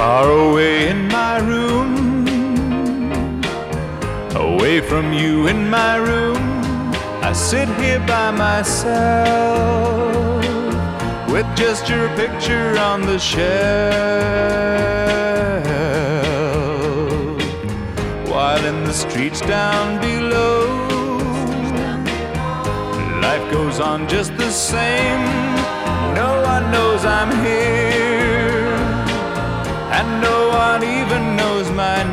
Far away in my room, away from you in my room, I sit here by myself with just your picture on the shelf, while in the streets down below, life goes on just the same. No one knows I'm here, and no one even knows my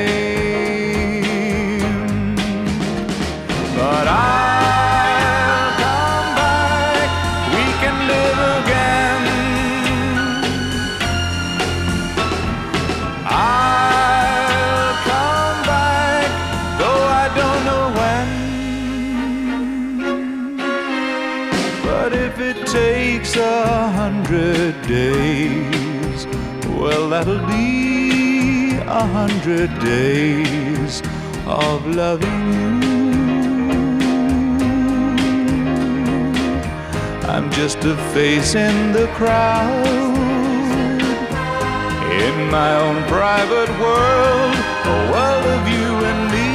name. But I'll come back, we can live again. I'll come back, though I don't know when. But if it takes 100 days, well, that'll be 100 days of loving you. I'm just a face in the crowd, in my own private world, a world of you and me,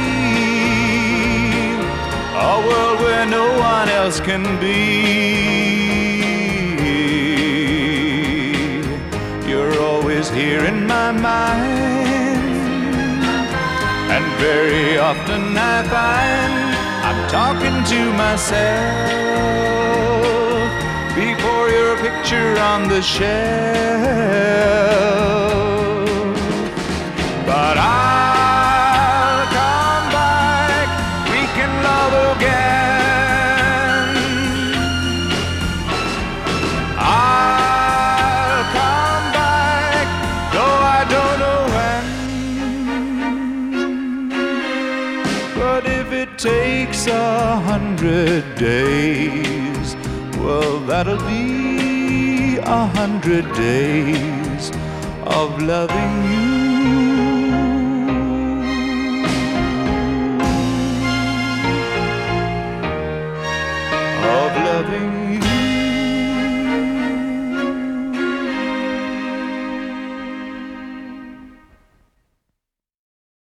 a world where no one else can be. You're always here in my mind, and very often I find I'm talking to myself before your picture on the shelf. But I'll come back, we can love again. I'll come back, though I don't know when. But if it takes 100 days, well, that'll be 100 days of loving you.